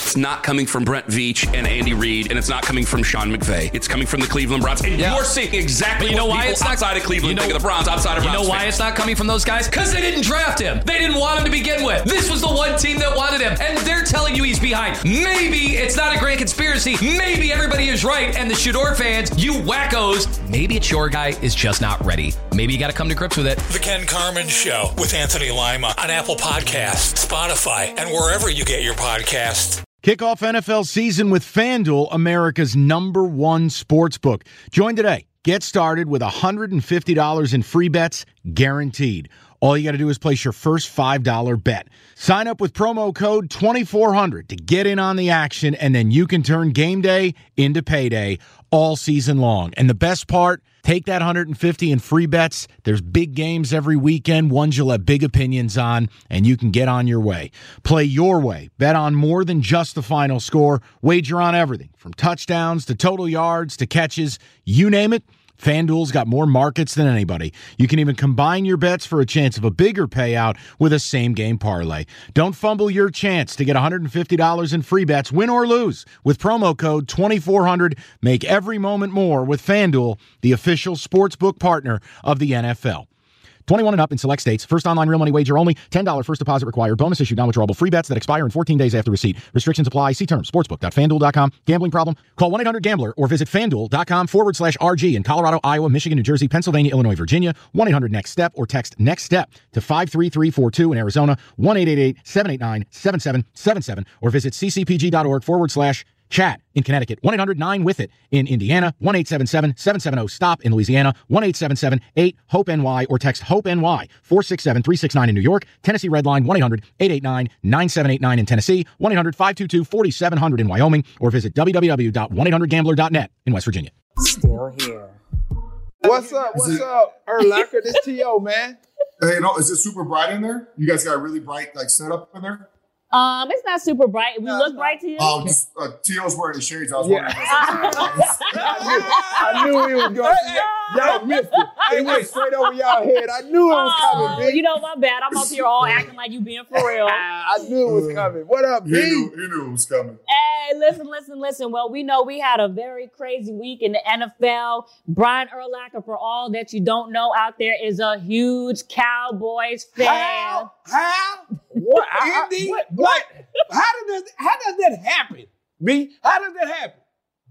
it's not coming from Brent Veach and Andy Reid, and it's not coming from Sean McVay. It's coming from the Cleveland Browns. And you're seeing exactly what people outside of Cleveland think of the Browns, outside of Browns. You know why it's not coming from those guys? Because they didn't draft him. They didn't want him to begin with. This was the one team that wanted him, and they're telling you he's behind. Maybe it's not a grand conspiracy. Maybe everybody is right, and the Shador fans, you wackos, maybe it's your guy is just not ready. Maybe you got to come to grips with it. The Ken Carman Show with Anthony Lima on Apple Podcasts, Spotify, and wherever you get your podcasts. Kick off NFL season with FanDuel, America's #1 sportsbook. Join today. Get started with $150 in free bets guaranteed. All you got to do is place your first $5 bet. Sign up with promo code 2400 to get in on the action, and then you can turn game day into payday all season long. And the best part, take that $150 in free bets. There's big games every weekend, ones you'll have big opinions on, and you can get on your way. Play your way. Bet on more than just the final score. Wager on everything, from touchdowns to total yards to catches. You name it. FanDuel's got more markets than anybody. You can even combine your bets for a chance of a bigger payout with a same-game parlay. Don't fumble your chance to get $150 in free bets, win or lose, with promo code 2400. Make every moment more with FanDuel, the official sportsbook partner of the NFL. 21 and up in select states. First online real money wager only. $10 first deposit required. Bonus issued, non-withdrawable free bets that expire in 14 days after receipt. Restrictions apply. See terms. Sportsbook.fanduel.com. Gambling problem? Call 1-800-GAMBLER or visit fanduel.com/RG in Colorado, Iowa, Michigan, New Jersey, Pennsylvania, Illinois, Virginia. 1-800-NEXT-STEP or text NEXT STEP to 53342 in Arizona. 1-888-789-7777 or visit ccpg.org/chat in Connecticut. 1-800-9-WITH-IT in Indiana. 1-877-770-STOP in Louisiana. 1-877-8-HOPE-NY or text HOPE-NY 467-369 in New York. Tennessee Red Line 1-800-889-9789 in Tennessee. 1-800-522-4700 in Wyoming or visit www.1800gambler.net in West Virginia. Still here. What's up? Urlacher, this T.O., man. Hey, is it super bright in there? You guys got a really bright setup in there? It's not super bright. We look bright to you. Oh, just T.O.'s wearing the shades. I was wondering. I knew he was going to. Y'all missed it. It went straight over y'all head. I knew it was coming, B. You know, my bad. I'm up here all acting like you being for real. I knew it was coming. What up, B? He knew it was coming. Hey, listen. Well, we know we had a very crazy week in the NFL. Brian Urlacher, for all that you don't know out there, is a huge Cowboys fan. How? What? What? How does that happen, B? How does that happen?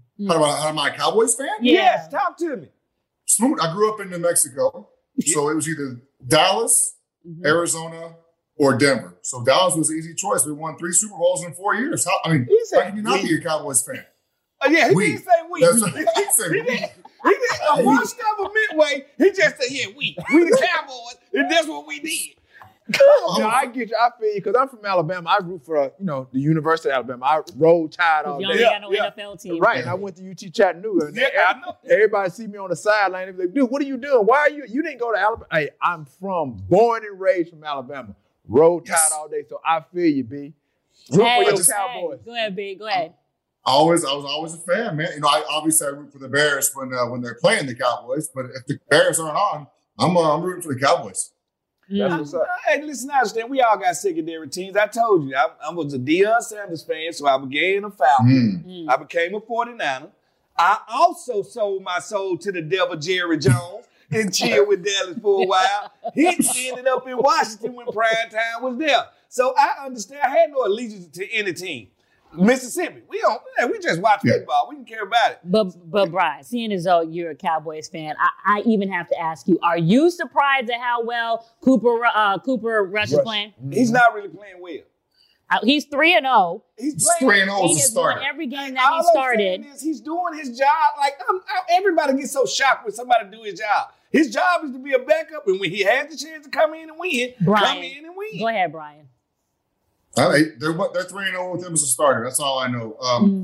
Am I a Cowboys fan? Yeah. Yes, talk to me. Smooth. I grew up in New Mexico, so it was either Dallas, Arizona, or Denver. So Dallas was an easy choice. We won 3 Super Bowls in 4 years. How can you not be a Cowboys fan? Yeah, he didn't say we. That's what he said. He didn't. One step of midway, he just said, yeah, we the Cowboys, and that's what we did. No, I get you. I feel you because I'm from Alabama. I root for the University of Alabama. I roll Tide all day. You only got no NFL team. Right, and I went to UT Chattanooga. Yeah, I know. Everybody see me on the sideline. They be like, dude, what are you doing? Why are you? You didn't go to Alabama. Hey, I'm born and raised from Alabama. Roll Tide all day, so I feel you, B. Root for your Cowboys. Go ahead, B. Go ahead. I was always a fan, man. I root for the Bears when they're playing the Cowboys. But if the Bears aren't on, I'm rooting for the Cowboys. That's what's up. Hey, listen, I understand. We all got secondary teams. I told you, I was a Deion Sanders fan, so I began a Falcon. I became a 49er. I also sold my soul to the devil, Jerry Jones, and chilled with Dallas for a while. He ended up in Washington when prime time was there. So I understand. I had no allegiance to any team. Mississippi, we just watch football. We didn't care about it. But Brian, seeing as though you're a Cowboys fan, I even have to ask you: are you surprised at how well Cooper Rush is playing? He's not really playing well. He's 3-0. He's 3-0 as a starter. Every game that he started, he's doing his job. Like everybody gets so shocked when somebody do his job. His job is to be a backup, and when he has the chance to come in and win, come in and win. Go ahead, Brian. They're 3-0 with him as a starter. That's all I know.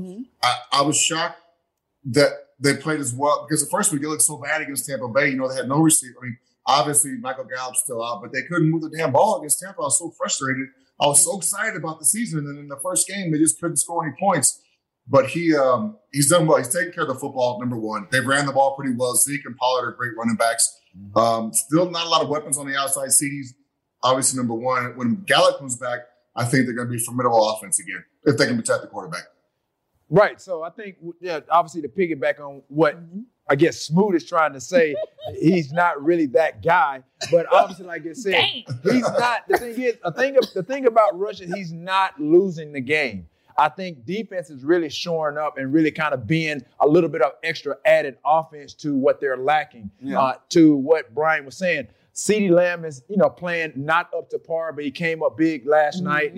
I was shocked that they played as well because the first week they looked so bad against Tampa Bay. They had no receiver. I mean, obviously Michael Gallup's still out, but they couldn't move the damn ball against Tampa. I was so frustrated. I was so excited about the season, and in the first game they just couldn't score any points. But he's done well. He's taken care of the football. Number one, they ran the ball pretty well. Zeke and Pollard are great running backs. Still not a lot of weapons on the outside. CeeDee's obviously number one. When Gallup comes back, I think they're going to be a formidable offense again. if they can protect the quarterback. Right. So I think, obviously to piggyback on what I guess Smoot is trying to say, he's not really that guy. But obviously, like I said, he's not. The thing is, the thing about Russia, he's not losing the game. I think defense is really shoring up and really kind of being a little bit of extra added offense to what they're lacking. To what Brian was saying, CeeDee Lamb is, playing not up to par, but he came up big last night.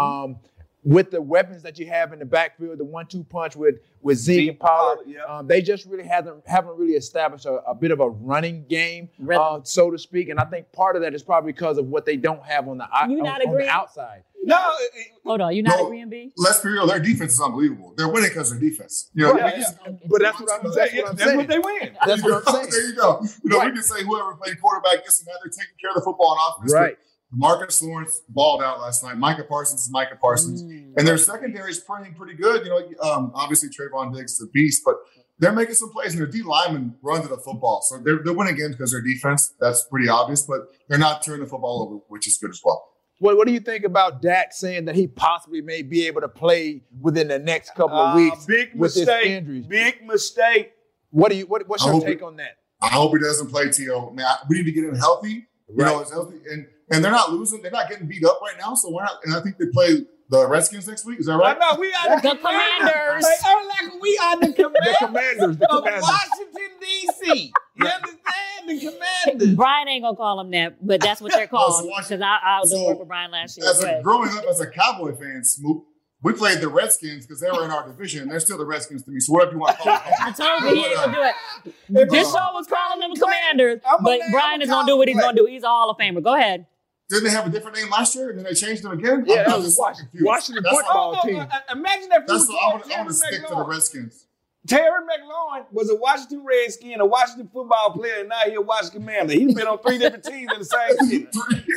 With the weapons that you have in the backfield, the 1-2 punch with Zeke and Pollard, they just really haven't really established a bit of a running game, so to speak. And I think part of that is probably because of what they don't have on the outside. No, hold on, you're not agreeing, B? Let's be real. Their defense is unbelievable. They're winning because of their defense. But that's what I'm saying. That's what they win. That's what I'm saying. There you go. We can say whoever played quarterback, this and that, they're taking care of the football on offense. Right. Marcus Lawrence balled out last night. Micah Parsons is Micah Parsons. And their secondary is playing pretty good. Obviously Trayvon Diggs is a beast, but they're making some plays, and their D linemen run to the football. So they're winning games because their defense. That's pretty obvious, but they're not turning the football over, which is good as well. What do you think about Dak saying that he possibly may be able to play within the next couple of weeks with his injuries? Big mistake. What's your take on that? I hope he doesn't play, T.O. Man, we need to get him healthy. It's healthy. And they're not losing. They're not getting beat up right now. So why not? And I think they play the Redskins next week. Is that right? No, we are the Commanders. We are the Commanders. of Washington, D.C. You understand? The Commanders. Brian ain't gonna call them that, but that's what they're called. Because I was work with Brian last year. Growing up as a Cowboy fan, Smoot, we played the Redskins because they were in our division. They're still the Redskins to me. So whatever you want to call them. I told you he ain't gonna do it. This show was calling them Commanders, but Brian is gonna do what he's gonna do. He's a Hall of Famer. Go ahead. Didn't they have a different name last year and then they changed them again? Yeah, that was Washington football team. Imagine that. That's what I want to stick to the Redskins. Terry McLaurin was a Washington Redskin, a Washington football player, and now he's a Washington Commander. He's been on 3 different teams in the same city.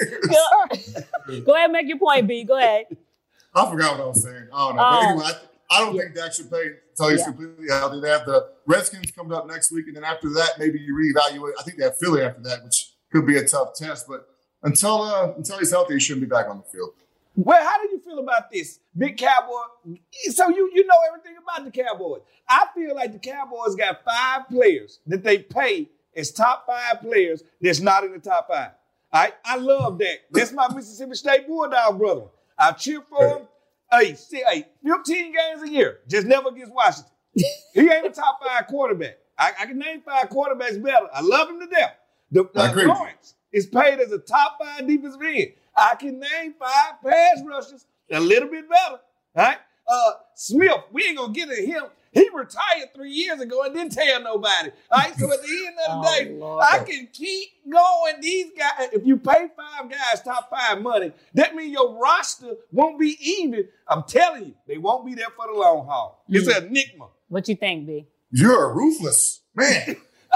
3 years. Go ahead and make your point, B. Go ahead. I forgot what I was saying. I don't know. But anyway, I don't think Dak should play until he's completely healthy. They have the Redskins coming up next week, and then after that, maybe you reevaluate. I think they have Philly after that, which could be a tough test. But until he's healthy, he shouldn't be back on the field. Well, how do you feel about this? Big Cowboy. So you know everything about the Cowboys. I feel like the Cowboys got 5 players that they pay as top 5 players that's not in the top 5. I love that. That's my Mississippi State Bulldog brother. I cheer for him. Hey, 15 games a year. Just never against Washington. He ain't a top 5 quarterback. I can name 5 quarterbacks better. I love him to death. Lawrence is paid as a top 5 defensive end. I can name 5 pass rushers a little bit better. All right? Smith, we ain't going to get at him. He retired 3 years ago and didn't tell nobody. All right? So at the end of the day, Lord. I can keep going. These guys, if you pay 5 guys top 5 money, that means your roster won't be even. I'm telling you, they won't be there for the long haul. It's an enigma. What you think, B? You're ruthless, man.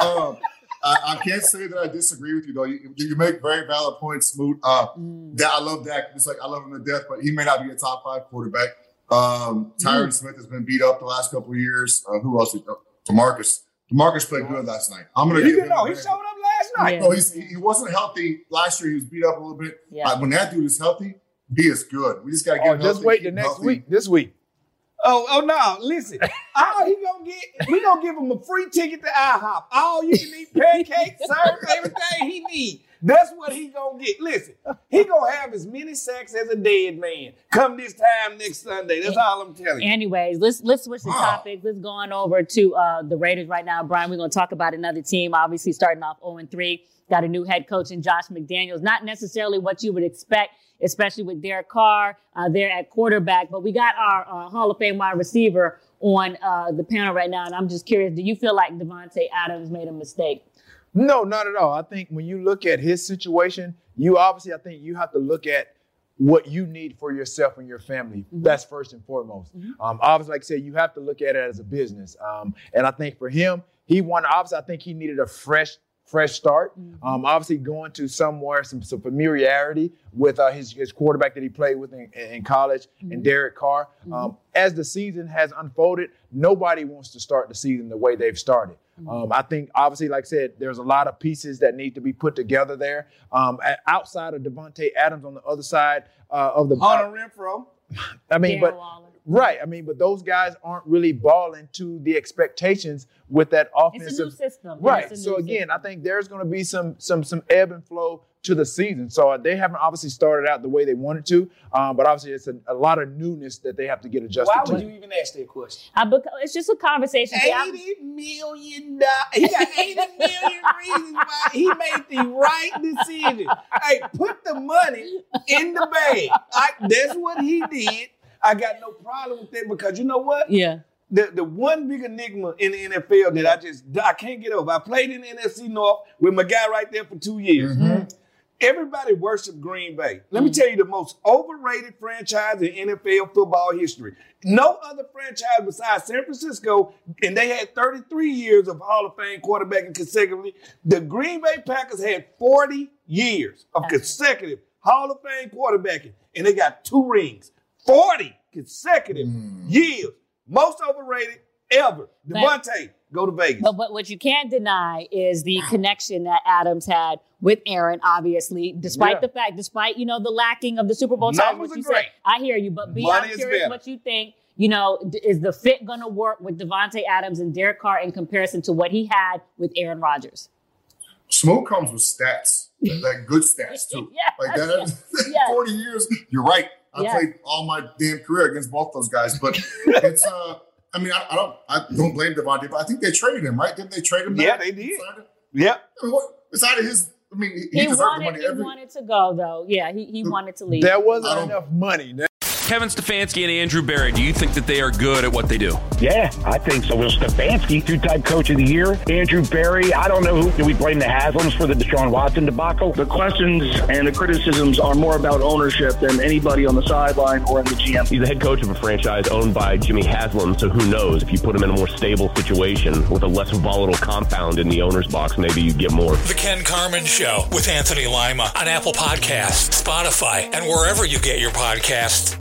I can't say that I disagree with you, though. You make very valid points, Smoot. I love Dak. Just like I love him to death, but he may not be a top 5 quarterback. Tyron Smith has been beat up the last couple of years. Who else? DeMarcus. DeMarcus played good last night. I'm going to give him he showed up last night. No, he wasn't healthy last year. He was beat up a little bit. Yeah. When that dude is healthy, he is good. We just got to get him just healthy. wait the next week. This week. Oh no! Listen, all he gonna get, we gonna give him a free ticket to IHOP. All you can eat pancakes, serve everything he need. That's what he gonna get. Listen, he gonna have as many sacks as a dead man come this time next Sunday. That's all I'm telling you. Anyways, let's switch the topics. Let's go on over to the Raiders right now. Brian, we're gonna talk about another team. Obviously, starting off 0-3. Got a new head coach in Josh McDaniels. Not necessarily what you would expect, especially with Derek Carr there at quarterback. But we got our Hall of Fame wide receiver on the panel right now. And I'm just curious, do you feel like Davante Adams made a mistake? No, not at all. I think when you look at his situation, I think you have to look at what you need for yourself and your family. Mm-hmm. That's first and foremost. Mm-hmm. Obviously, like I said, you have to look at it as a business. And I think for him, I think he needed a fresh start. Mm-hmm. Obviously going to somewhere, some familiarity with his quarterback that he played with in college, mm-hmm. and Derek Carr. Mm-hmm. As the season has unfolded, nobody wants to start the season the way they've started. Mm-hmm. I think, obviously, like I said, there's a lot of pieces that need to be put together there. Outside of Davante Adams on the other side of the Hunter Renfrow. I mean, Darren Waller. Right. I mean, but those guys aren't really balling to the expectations with that offensive. It's a new system. Right. So again, I think there's going to be some ebb and flow to the season. So they haven't obviously started out the way they wanted to, but obviously it's a lot of newness that they have to get adjusted to. Why would you even ask that question? It's just a conversation. $80 million. He got 80 million reasons why he made the right decision. Hey, put the money in the bag. That's what he did. I got no problem with that because you know what? Yeah. The one big enigma in the NFL that I can't get over. I played in the NFC North with my guy right there for 2 years. Mm-hmm. Everybody worshiped Green Bay. Let me tell you the most overrated franchise in NFL football history. No other franchise besides San Francisco, and they had 33 years of Hall of Fame quarterbacking consecutively. The Green Bay Packers had 40 years of consecutive Hall of Fame quarterbacking, and they got 2 rings. 40 consecutive years. Most overrated ever. Devontae, go to Vegas. But what you can't deny is the connection that Adams had with Aaron, obviously, despite the fact, the lacking of the Super Bowl titles. Numbers are great. I hear you, but I'm curious what you think. Is the fit going to work with Devontae Adams and Derek Carr in comparison to what he had with Aaron Rodgers? Smoke comes with stats, like good stats too. Like that. 40 years. You're right. I played all my damn career against both those guys, but it's I mean, I don't blame Devontae, but I think they traded him, right? Didn't they trade him? Yeah, they did. Yeah. I mean, it's out of his. I mean, he deserved the money. He wanted to go though. Yeah, he wanted to leave. There wasn't enough money. Kevin Stefanski and Andrew Berry, do you think that they are good at what they do? Yeah, I think so. Well, Stefanski, 2-time coach of the year. Andrew Berry, I don't know who. Do we blame the Haslams for the Deshaun Watson debacle? The questions and the criticisms are more about ownership than anybody on the sideline or in the GM. He's the head coach of a franchise owned by Jimmy Haslam, so who knows? If you put him in a more stable situation with a less volatile compound in the owner's box, maybe you get more. The Ken Carman Show with Anthony Lima on Apple Podcasts, Spotify, and wherever you get your podcasts.